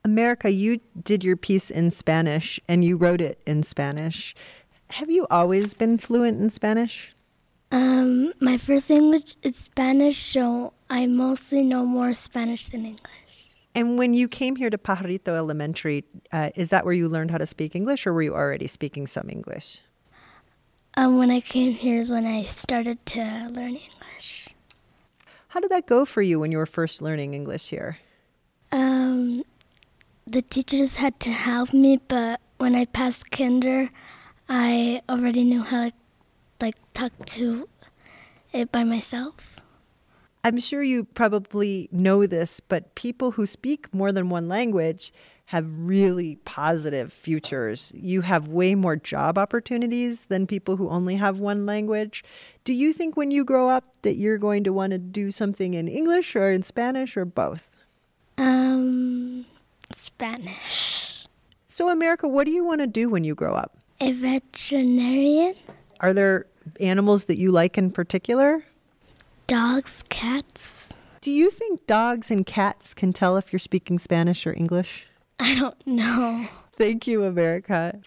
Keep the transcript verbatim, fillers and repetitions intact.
America, you did your piece in Spanish and you wrote it in Spanish. Have you always been fluent in Spanish? Um, my first language is Spanish, so I mostly know more Spanish than English. And when you came here to Pajarito Elementary, uh, is that where you learned how to speak English, or were you already speaking some English? Um, when I came here is when I started to learn English. How did that go for you when you were first learning English here? Um, the teachers had to help me, but when I passed kinder, I already knew how to like talk to it by myself. I'm sure you probably know this, but people who speak more than one language have really positive futures. You have way more job opportunities than people who only have one language. Do you think when you grow up that you're going to want to do something in English or in Spanish or both? Um, Spanish. So, America, what do you want to do when you grow up? A veterinarian. Are there animals that you like in particular? Dogs, cats. Do you think dogs and cats can tell if you're speaking Spanish or English? I don't know. Thank you, America.